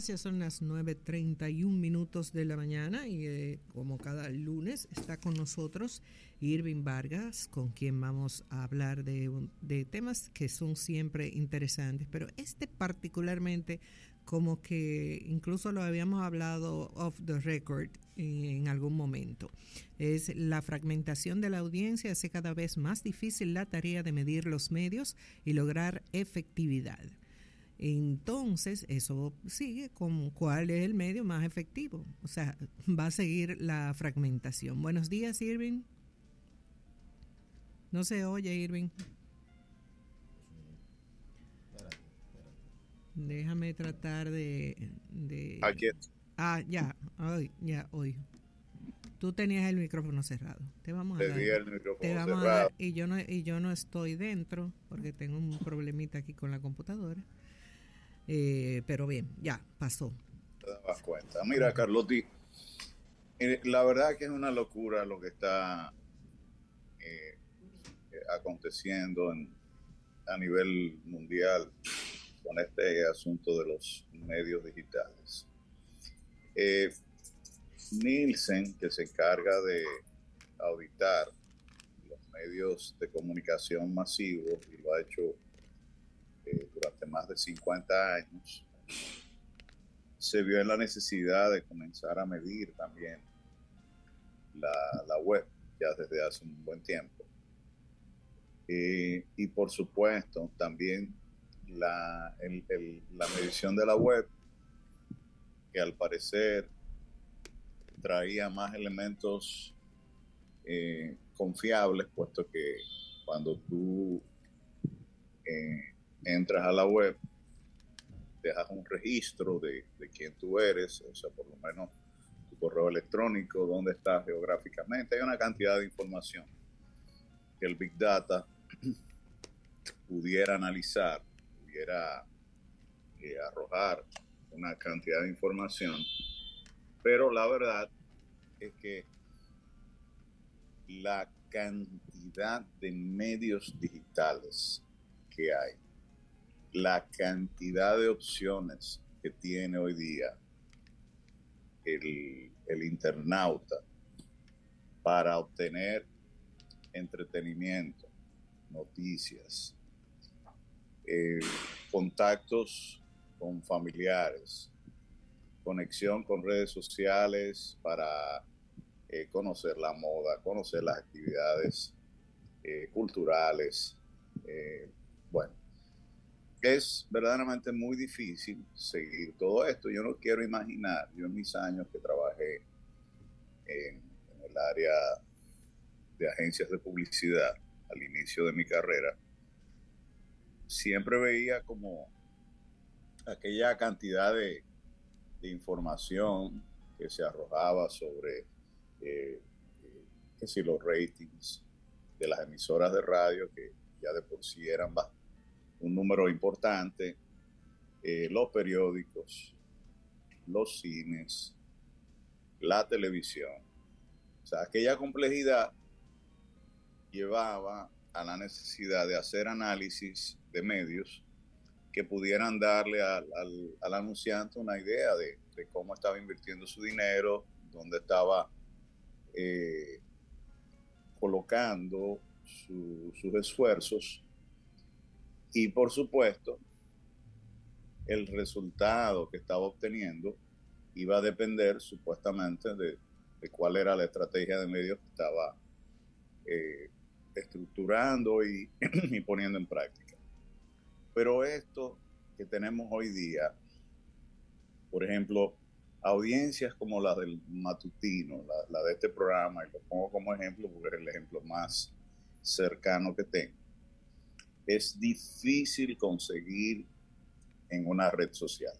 Son las 9:31 de la mañana y como cada lunes está con nosotros Irving Vargas, con quien vamos a hablar de temas que son siempre interesantes, pero este particularmente como que incluso lo habíamos hablado off the record en algún momento. Es la fragmentación de la audiencia hace cada vez más difícil la tarea de medir los medios y lograr efectividad. Entonces, eso sigue con cuál es el medio más efectivo. O sea, va a seguir la fragmentación. Buenos días, Irving. No se oye, Irving. Déjame tratar de... Aquí. Ya, hoy. Tú tenías el micrófono cerrado. Te vamos a dar. El micrófono te vamos cerrado. A dar, y yo no estoy dentro porque tengo un problemita aquí con la computadora. Pero bien, ya pasó. Te dabas cuenta. Mira, Carlotti, la verdad que es una locura lo que está aconteciendo a nivel mundial con este asunto de los medios digitales. Nielsen, que se encarga de auditar los medios de comunicación masivos y lo ha hecho durante más de 50 años, se vio en la necesidad de comenzar a medir también la web ya desde hace un buen tiempo. Y por supuesto también la medición de la web, que al parecer traía más elementos confiables, puesto que cuando tú entras a la web, dejas un registro de quién tú eres, o sea, por lo menos tu correo electrónico, dónde estás geográficamente. Hay una cantidad de información que el Big Data pudiera analizar, pudiera arrojar una cantidad de información, pero la verdad es que la cantidad de medios digitales que hay, la cantidad de opciones que tiene hoy día el internauta para obtener entretenimiento, noticias, contactos con familiares, conexión con redes sociales para conocer la moda, conocer las actividades culturales. Bueno, es verdaderamente muy difícil seguir todo esto. Yo no quiero imaginar, yo en mis años que trabajé en el área de agencias de publicidad al inicio de mi carrera, siempre veía como aquella cantidad de información que se arrojaba sobre que si los ratings de las emisoras de radio, que ya de por sí eran un número importante, los periódicos, los cines, la televisión. O sea, aquella complejidad llevaba a la necesidad de hacer análisis de medios que pudieran darle al anunciante una idea de cómo estaba invirtiendo su dinero, dónde estaba colocando sus esfuerzos, y por supuesto el resultado que estaba obteniendo iba a depender supuestamente de cuál era la estrategia de medios que estaba estructurando y poniendo en práctica. Pero esto que tenemos hoy día, por ejemplo, audiencias como la del matutino, la de este programa, y lo pongo como ejemplo porque es el ejemplo más cercano que tengo, es difícil conseguir en una red social.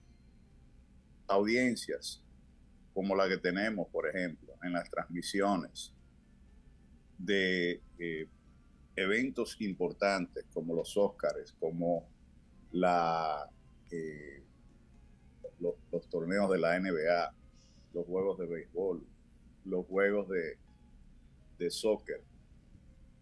Audiencias como la que tenemos, por ejemplo, en las transmisiones de eventos importantes como los Óscares, como los torneos de la NBA, los juegos de béisbol, los juegos de soccer.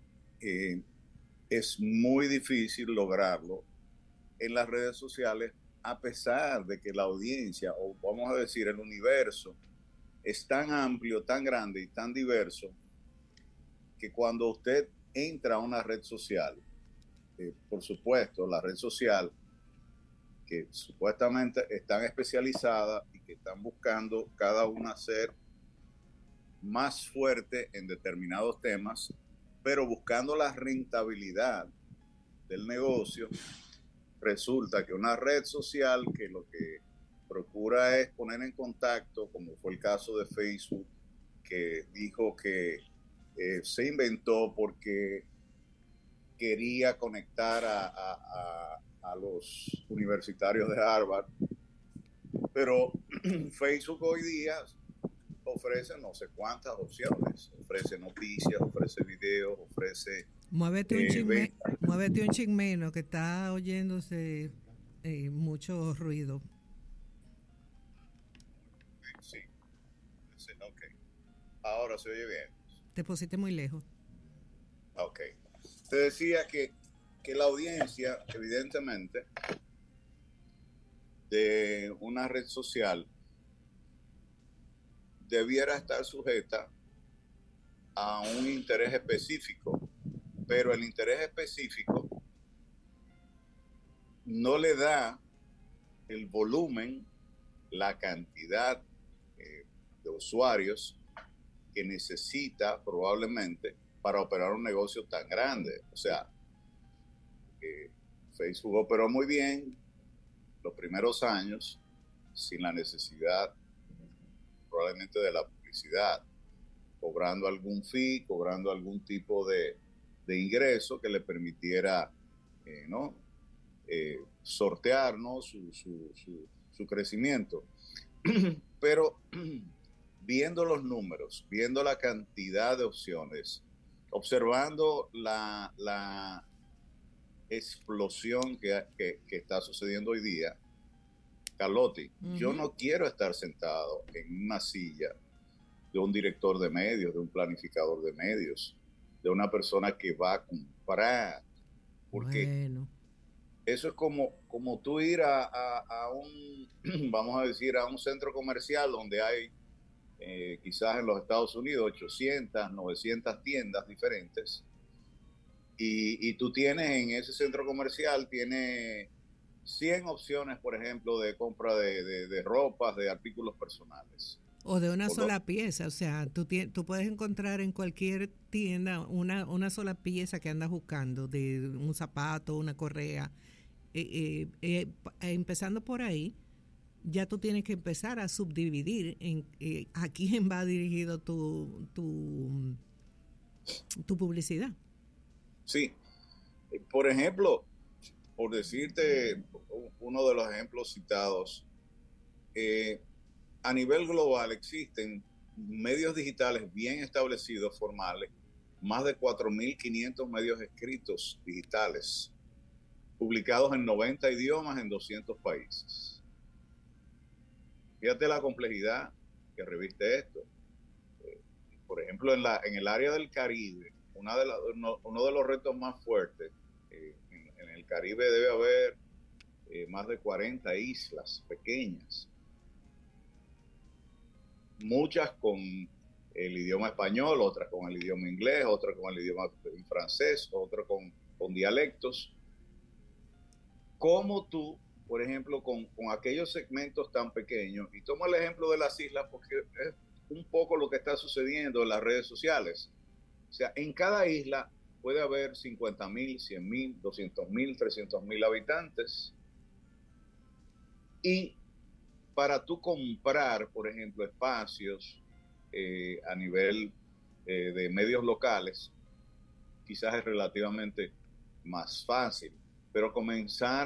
Es muy difícil lograrlo en las redes sociales a pesar de que la audiencia, o vamos a decir el universo, es tan amplio, tan grande y tan diverso, que cuando usted entra a una red social, por supuesto, la red social, que supuestamente están especializadas y que están buscando cada una ser más fuerte en determinados temas, pero buscando la rentabilidad del negocio, resulta que una red social que lo que procura es poner en contacto, como fue el caso de Facebook, que dijo que se inventó porque quería conectar a los universitarios de Harvard, pero Facebook hoy día ofrece no sé cuántas opciones, ofrece noticias, ofrece videos, ofrece... Muévete un chin menos, que está oyéndose mucho ruido. Sí, ok. Ahora se oye bien. Te pusiste muy lejos. Ok. Te decía que la audiencia, evidentemente, de una red social debiera estar sujeta a un interés específico, pero el interés específico no le da el volumen, la cantidad de usuarios que necesita probablemente para operar un negocio tan grande. O sea, Facebook operó muy bien los primeros años sin la necesidad probablemente de la publicidad, cobrando algún fee, cobrando algún tipo de ingreso que le permitiera sortear, ¿no? su crecimiento. Pero viendo los números, viendo la cantidad de opciones, observando la explosión que está sucediendo hoy día, Carlotti, yo no quiero estar sentado en una silla de un director de medios, de un planificador de medios, de una persona que va a comprar, porque eso es como tú ir a un, vamos a decir, a un centro comercial donde hay quizás en los Estados Unidos 800, 900 tiendas diferentes, y tú tienes en ese centro comercial, tienes 100 opciones, por ejemplo, de compra de ropas, de artículos personales. O de una sola pieza, o sea, tú puedes encontrar en cualquier tienda una sola pieza que andas buscando, de un zapato, una correa. Empezando por ahí, ya tú tienes que empezar a subdividir en a quién va dirigido tu publicidad. Sí, por ejemplo, por decirte uno de los ejemplos citados, a nivel global existen medios digitales bien establecidos, formales, más de 4.500 medios escritos digitales, publicados en 90 idiomas en 200 países. Fíjate la complejidad que reviste esto. Por ejemplo, en el área del Caribe, uno de los retos más fuertes, en el Caribe debe haber más de 40 islas pequeñas, muchas con el idioma español, otras con el idioma inglés, otras con el idioma francés, otras con dialectos. ¿Cómo tú, por ejemplo, con aquellos segmentos tan pequeños, y tomo el ejemplo de las islas porque es un poco lo que está sucediendo en las redes sociales? O sea, en cada isla puede haber 50,000, 100,000, 200,000, 300,000 habitantes. Y para tú comprar, por ejemplo, espacios a nivel de medios locales, quizás es relativamente más fácil, pero comenzar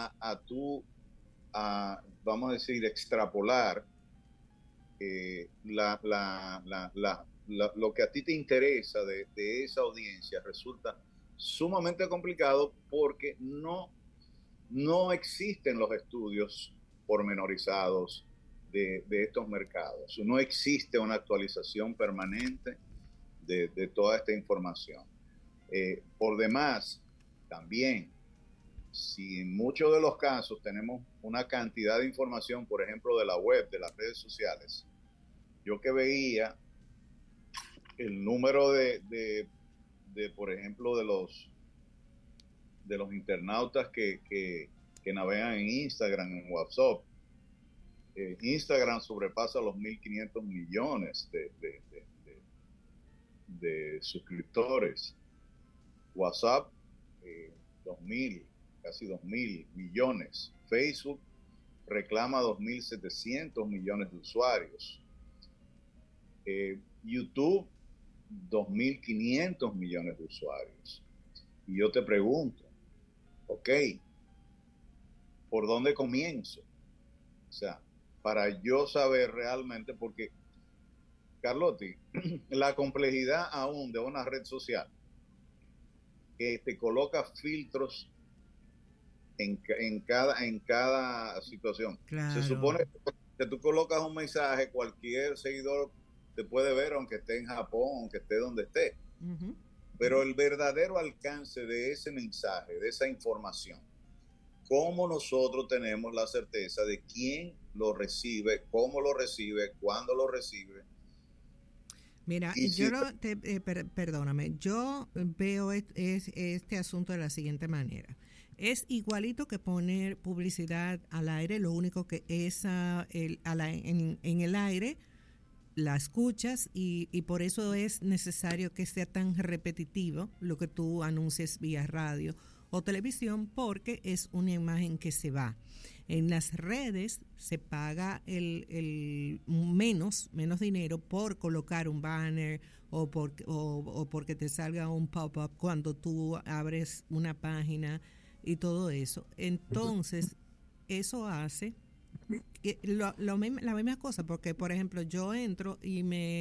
vamos a decir, extrapolar lo que a ti te interesa de esa audiencia resulta sumamente complicado porque no existen los estudios pormenorizados de estos mercados. No existe una actualización permanente de toda esta información. Por demás, también si en muchos de los casos tenemos una cantidad de información, por ejemplo, de la web, de las redes sociales, yo que veía el número por ejemplo, de los internautas que navegan en Instagram, en WhatsApp. Instagram sobrepasa los 1.500 millones de suscriptores. WhatsApp, 2.000, casi 2.000 millones. Facebook reclama 2.700 millones de usuarios. YouTube, 2.500 millones de usuarios. Y yo te pregunto, ok, ¿por dónde comienzo? O sea, para yo saber realmente, porque, Carlotti, la complejidad aún de una red social que te coloca filtros en cada situación. Claro. Se supone que tú colocas un mensaje, cualquier seguidor te puede ver, aunque esté en Japón, aunque esté donde esté. Uh-huh. Pero el verdadero alcance de ese mensaje, de esa información, ¿cómo nosotros tenemos la certeza de quién lo recibe, cómo lo recibe, cuándo lo recibe? Mira, perdóname, yo veo este asunto de la siguiente manera. Es igualito que poner publicidad al aire, lo único que es en el aire la escuchas y por eso es necesario que sea tan repetitivo lo que tú anuncies vía radio o televisión, porque es una imagen que se va. En las redes se paga el menos dinero por colocar un banner o porque te salga un pop-up cuando tú abres una página y todo eso. Entonces, eso hace la misma cosa, porque por ejemplo yo entro y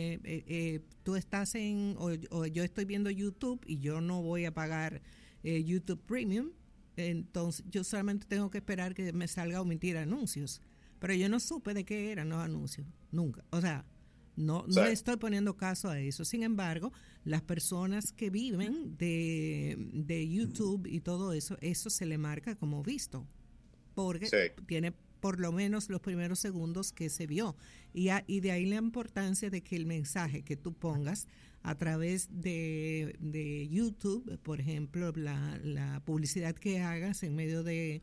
tú estás o yo estoy viendo YouTube y yo no voy a pagar YouTube Premium, entonces yo solamente tengo que esperar que me salga omitir anuncios, pero yo no supe de qué eran los anuncios, nunca, o sea, no estoy poniendo caso a eso. Sin embargo, las personas que viven de YouTube y todo eso se le marca como visto, porque tiene por lo menos los primeros segundos que se vio. Y de ahí la importancia de que el mensaje que tú pongas a través de YouTube, por ejemplo, la publicidad que hagas en medio de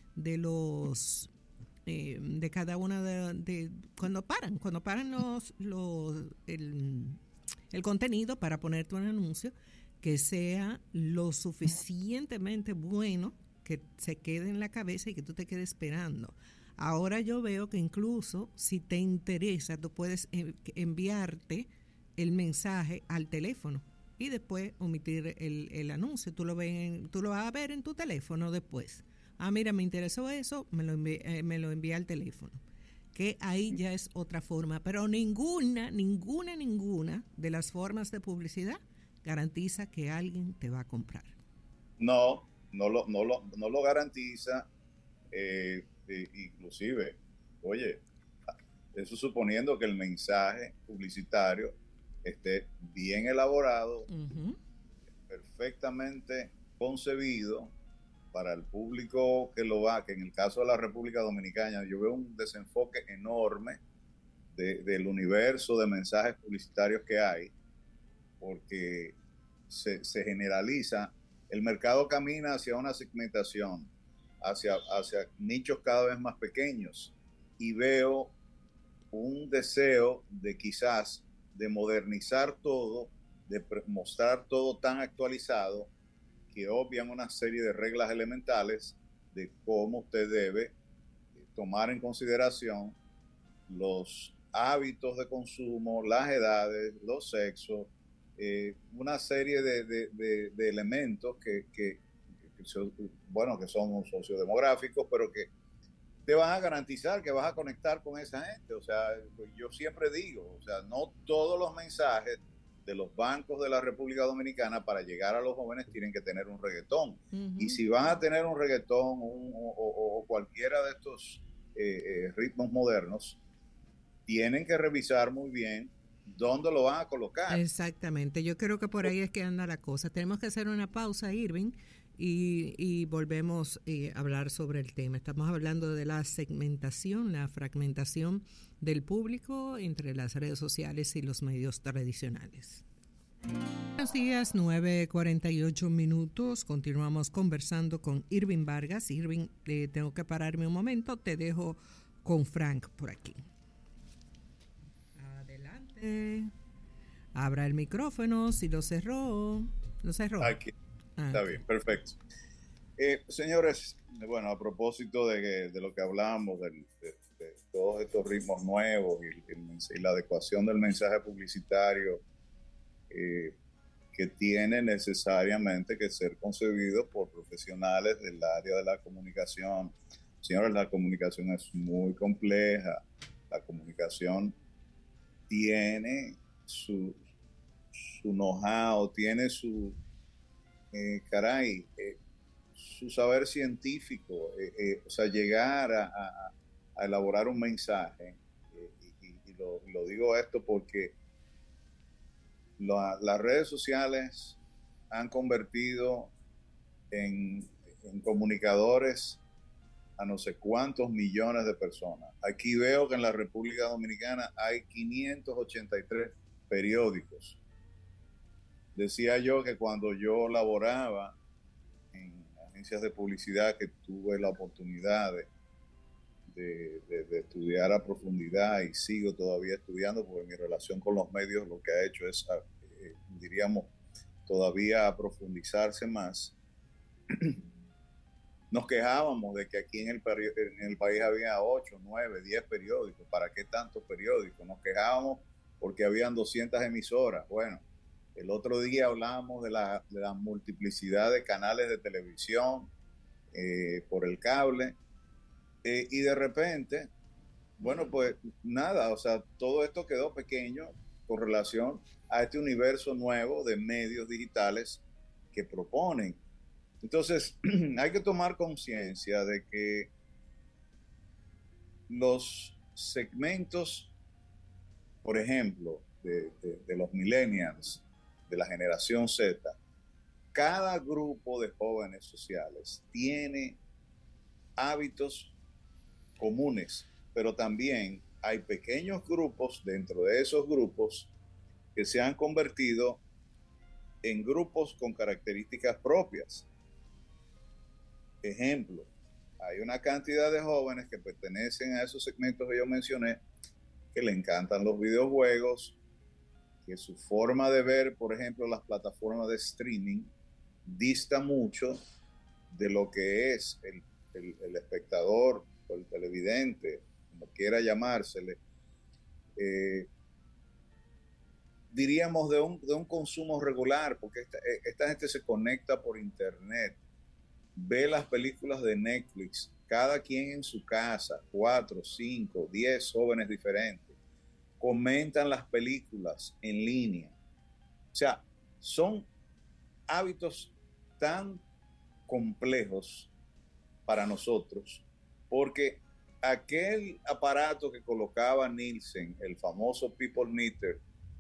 los de cada una de cuando paran el contenido para ponerte un anuncio, que sea lo suficientemente bueno que se quede en la cabeza y que tú te quedes esperando. Ahora yo veo que incluso si te interesa, tú puedes enviarte el mensaje al teléfono y después omitir el anuncio. Tú lo vas a ver en tu teléfono después. Ah, mira, me interesó eso, me lo envía al teléfono. Que ahí ya es otra forma, pero ninguna de las formas de publicidad garantiza que alguien te va a comprar. No lo garantiza. Inclusive, oye, eso suponiendo que el mensaje publicitario esté bien elaborado, uh-huh, perfectamente concebido para el público que en el caso de la República Dominicana, yo veo un desenfoque enorme del universo de mensajes publicitarios que hay, porque se generaliza, el mercado camina hacia una segmentación, hacia nichos cada vez más pequeños, y veo un deseo de quizás de modernizar todo, de mostrar todo tan actualizado, que obvian una serie de reglas elementales de cómo usted debe tomar en consideración los hábitos de consumo, las edades, los sexos, una serie de elementos que son sociodemográficos, pero que te van a garantizar que vas a conectar con esa gente. O sea, yo siempre digo, o sea, no todos los mensajes de los bancos de la República Dominicana para llegar a los jóvenes tienen que tener un reggaetón. Uh-huh. Y si van a tener un reggaetón o cualquiera de estos ritmos modernos, tienen que revisar muy bien dónde lo van a colocar. Exactamente, yo creo que por ahí es que anda la cosa. Tenemos que hacer una pausa, Irving, y volvemos a hablar sobre el tema. Estamos hablando de la segmentación, la fragmentación del público entre las redes sociales y los medios tradicionales. Buenos días, 9:48. Continuamos conversando con Irving Vargas. Irving, tengo que pararme un momento. Te dejo con Frank por aquí. Adelante. Abra el micrófono. Si lo cerró. Lo cerró. Aquí. Está bien, perfecto. Señores, bueno, a propósito de lo que hablamos, de todos estos ritmos nuevos y la adecuación del mensaje publicitario, que tiene necesariamente que ser concebido por profesionales del área de la comunicación. Señores, la comunicación es muy compleja. La comunicación tiene su know-how, tiene su su saber científico, o sea, llegar a elaborar un mensaje, y lo digo esto porque las redes sociales han convertido en comunicadores a no sé cuántos millones de personas. Aquí veo que en la República Dominicana hay 583 periódicos. Decía yo que cuando yo laboraba en agencias de publicidad, que tuve la oportunidad de estudiar a profundidad, y sigo todavía estudiando, porque mi relación con los medios lo que ha hecho es, diríamos, todavía profundizarse más. Nos quejábamos de que aquí en el país había 8, 9, 10 periódicos. ¿Para qué tantos periódicos? Nos quejábamos porque habían 200 emisoras. Bueno, el otro día hablábamos de la multiplicidad de canales de televisión por el cable, y de repente, bueno, pues nada, o sea, todo esto quedó pequeño con relación a este universo nuevo de medios digitales que proponen. Entonces, hay que tomar conciencia de que los segmentos, por ejemplo, de los millennials, de la generación Z, cada grupo de jóvenes sociales tiene hábitos comunes, pero también hay pequeños grupos dentro de esos grupos que se han convertido en grupos con características propias. Ejemplo, hay una cantidad de jóvenes que pertenecen a esos segmentos que yo mencioné, que le encantan los videojuegos, que su forma de ver, por ejemplo, las plataformas de streaming, dista mucho de lo que es el espectador o el televidente, como quiera llamársele, diríamos de un consumo regular, porque esta gente se conecta por internet, ve las películas de Netflix, cada quien en su casa, 4, 5, 10 jóvenes diferentes, comentan las películas en línea. O sea, son hábitos tan complejos para nosotros, porque aquel aparato que colocaba Nielsen, el famoso People Meter,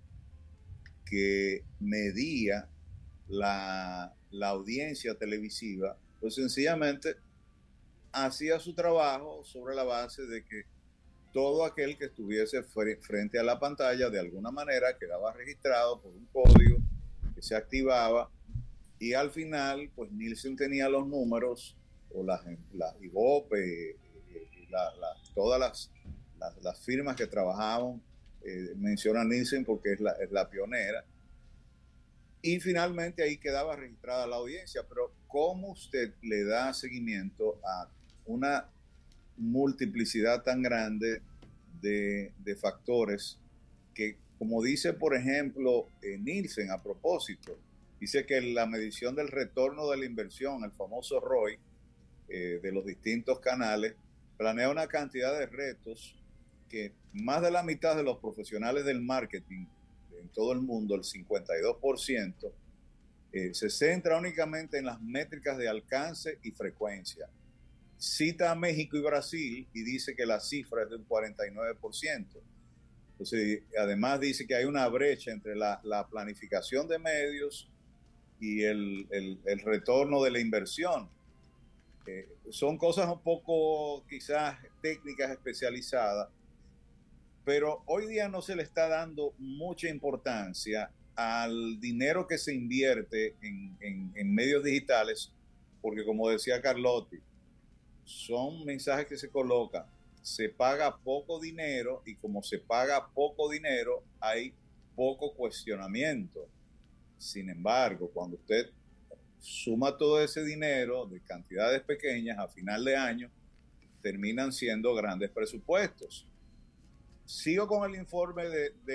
que medía la audiencia televisiva, pues sencillamente hacía su trabajo sobre la base de que todo aquel que estuviese frente a la pantalla de alguna manera quedaba registrado por un código que se activaba, y al final pues Nielsen tenía los números, o las IVOPE, todas las firmas que trabajaban, menciona Nielsen porque es la pionera, y finalmente ahí quedaba registrada la audiencia. Pero ¿cómo usted le da seguimiento a una multiplicidad tan grande de factores que, como dice, por ejemplo, Nielsen, a propósito, dice que la medición del retorno de la inversión, el famoso ROI, de los distintos canales, planea una cantidad de retos que más de la mitad de los profesionales del marketing en todo el mundo, el 52%, se centra únicamente en las métricas de alcance y frecuencia. Cita a México y Brasil y dice que la cifra es del 49%. Entonces, además dice que hay una brecha entre la planificación de medios y el retorno de la inversión. Son cosas un poco quizás técnicas especializadas, pero hoy día no se le está dando mucha importancia al dinero que se invierte en medios digitales, porque como decía Carlotti, son mensajes que se colocan, se paga poco dinero y como se paga poco dinero hay poco cuestionamiento. Sin embargo, cuando usted suma todo ese dinero de cantidades pequeñas a final de año, terminan siendo grandes presupuestos. Sigo con el informe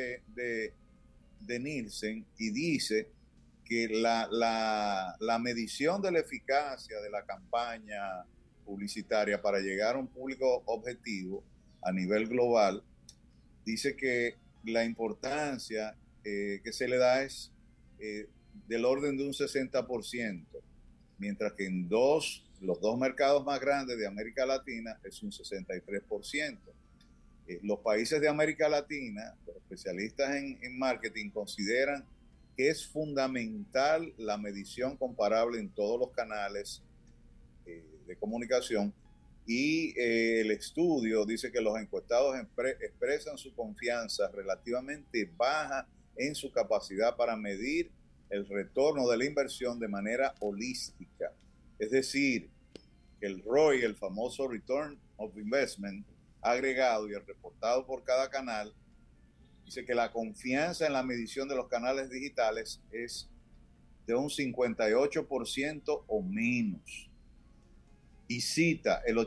de Nielsen y dice que la medición de la eficacia de la campaña publicitaria para llegar a un público objetivo a nivel global, dice que la importancia que se le da es del orden de un 60%, mientras que en los dos mercados más grandes de América Latina es un 63%. Los países de América Latina, los especialistas en marketing consideran que es fundamental la medición comparable en todos los canales de comunicación y el estudio dice que los encuestados expresan su confianza relativamente baja en su capacidad para medir el retorno de la inversión de manera holística. Es decir, el ROI, el famoso Return of Investment, agregado y el reportado por cada canal, dice que la confianza en la medición de los canales digitales es de un 58% o menos. Y cita el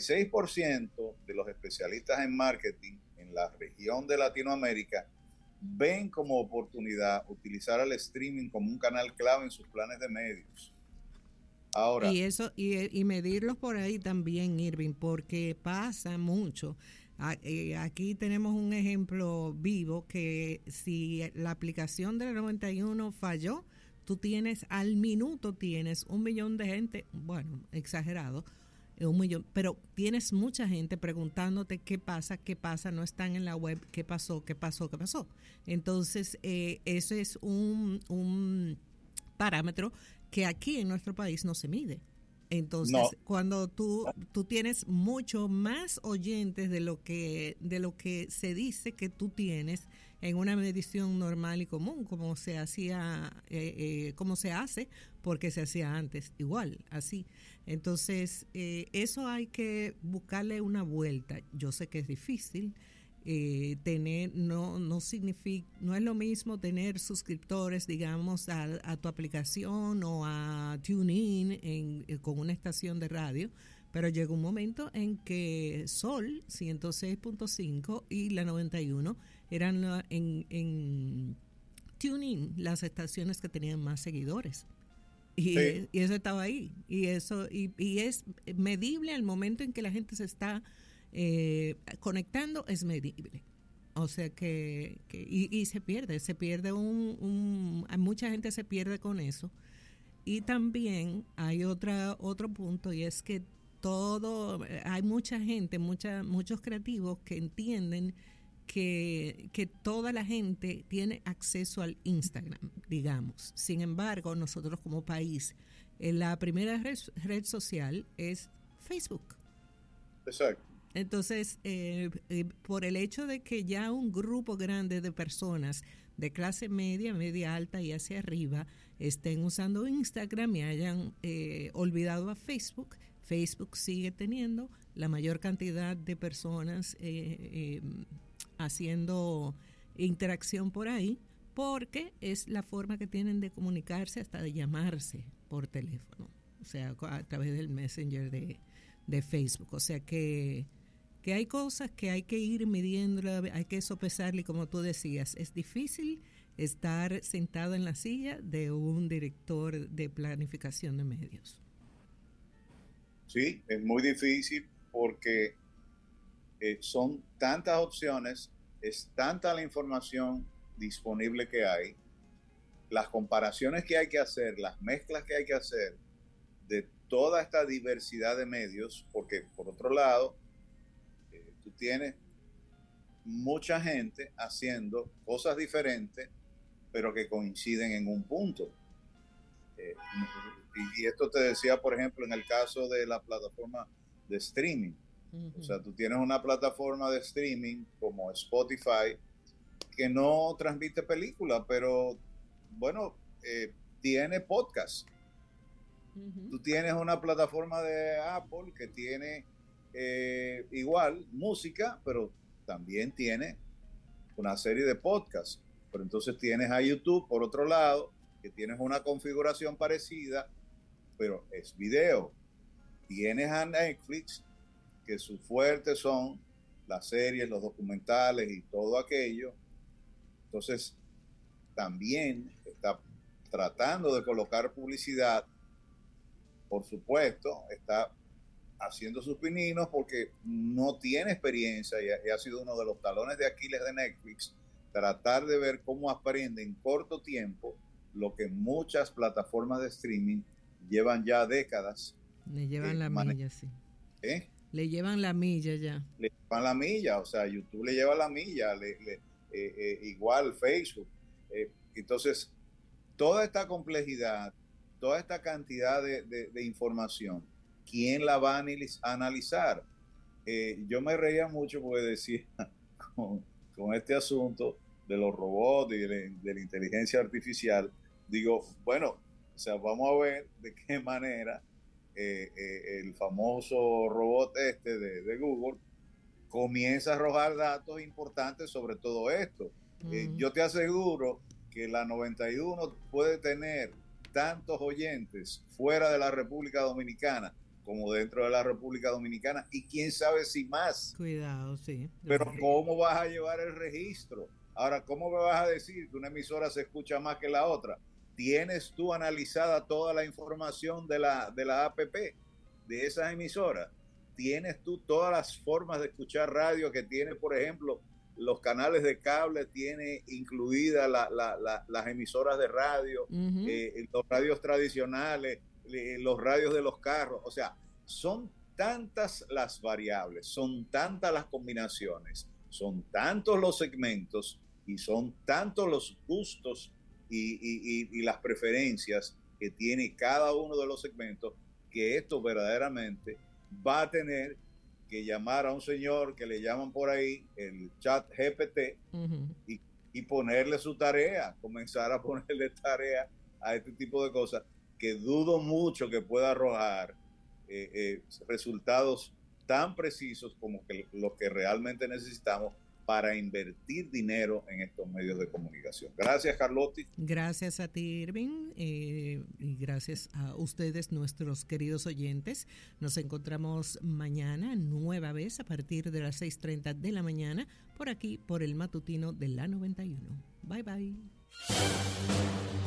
86% de los especialistas en marketing en la región de Latinoamérica ven como oportunidad utilizar el streaming como un canal clave en sus planes de medios. Ahora, y medirlos por ahí también, Irving, porque pasa mucho. Aquí tenemos un ejemplo vivo que si la aplicación de la 91 falló, tú tienes al minuto 1 millón de gente, bueno, exagerado, 1 millón, pero tienes mucha gente preguntándote qué pasa, no están en la web, qué pasó. Entonces, eso es un parámetro que aquí en nuestro país no se mide. Entonces, no. Cuando tú tienes mucho más oyentes de lo que se dice que tú tienes en una medición normal y común, como se hacía, como se hace, porque se hacía antes, igual, así. Entonces, eso hay que buscarle una vuelta. Yo sé que es difícil. Tener no significa, no es lo mismo tener suscriptores, digamos, a tu aplicación o a TuneIn con una estación de radio, pero llegó un momento en que Sol 106.5 y la 91 eran en TuneIn las estaciones que tenían más seguidores. Y, sí. Y eso estaba ahí. Y eso y es medible al momento en que la gente se está conectando, es medible. O sea que y se pierde mucha gente se pierde con eso. Y también hay otro punto, y es que hay mucha gente, muchos creativos que entienden que toda la gente tiene acceso al Instagram, digamos. Sin embargo, nosotros como país, la primera red social es Facebook. Exacto. Entonces, por el hecho de que ya un grupo grande de personas de clase media, media alta y hacia arriba estén usando Instagram y hayan olvidado a Facebook, Facebook sigue teniendo la mayor cantidad de personas haciendo interacción por ahí, porque es la forma que tienen de comunicarse, hasta de llamarse por teléfono, o sea, a través del Messenger de Facebook. O sea que hay cosas que hay que ir midiendo, hay que sopesarle, como tú decías, es difícil estar sentado en la silla de un director de planificación de medios. Sí, es muy difícil porque son tantas opciones, es tanta la información disponible que hay, las comparaciones que hay que hacer, las mezclas que hay que hacer de toda esta diversidad de medios, porque por otro lado, tú tienes mucha gente haciendo cosas diferentes, pero que coinciden en un punto. Y esto te decía, por ejemplo, en el caso de la plataforma de streaming. O sea, tú tienes una plataforma de streaming como Spotify que no transmite películas, pero bueno, tiene podcast. Tú tienes una plataforma de Apple que tiene igual música, pero también tiene una serie de podcasts. Pero entonces tienes a YouTube, por otro lado, que tienes una configuración parecida, pero es video. Tienes a Netflix, que sus fuertes son las series, los documentales y todo aquello. Entonces, también está tratando de colocar publicidad, por supuesto, está haciendo sus pininos porque no tiene experiencia y ha sido uno de los talones de Aquiles de Netflix, tratar de ver cómo aprende en corto tiempo lo que muchas plataformas de streaming llevan ya décadas. Le llevan la milla, sí. ¿Eh? Le llevan la milla ya. Le llevan la milla, o sea, YouTube le lleva la milla, igual Facebook. Entonces, toda esta complejidad, toda esta cantidad de información, ¿quién la va a analizar? Yo me reía mucho porque decía, con este asunto de los robots y de la inteligencia artificial, digo, bueno, o sea, vamos a ver de qué manera el famoso robot de Google comienza a arrojar datos importantes sobre todo esto. Yo te aseguro que la 91 puede tener tantos oyentes fuera de la República Dominicana como dentro de la República Dominicana, y quién sabe si más. Cuidado, sí. Pero ¿cómo vas a llevar el registro? Ahora, ¿cómo me vas a decir que una emisora se escucha más que la otra? ¿Tienes tú analizada toda la información de la APP, de esas emisoras? ¿Tienes tú todas las formas de escuchar radio que tiene, por ejemplo, los canales de cable, tiene incluidas las emisoras de radio, los radios tradicionales, los radios de los carros? O sea, son tantas las variables, son tantas las combinaciones, son tantos los segmentos y son tantos los gustos y las preferencias que tiene cada uno de los segmentos, que esto verdaderamente va a tener que llamar a un señor que le llaman por ahí el chat GPT y ponerle su tarea, comenzar a ponerle tarea a este tipo de cosas, que dudo mucho que pueda arrojar resultados tan precisos como los que realmente necesitamos para invertir dinero en estos medios de comunicación. Gracias, Carlotti. Gracias a ti, Irving, y gracias a ustedes, nuestros queridos oyentes. Nos encontramos mañana, nueva vez, a partir de las 6:30 de la mañana, por aquí, por el matutino de la 91. Bye, bye.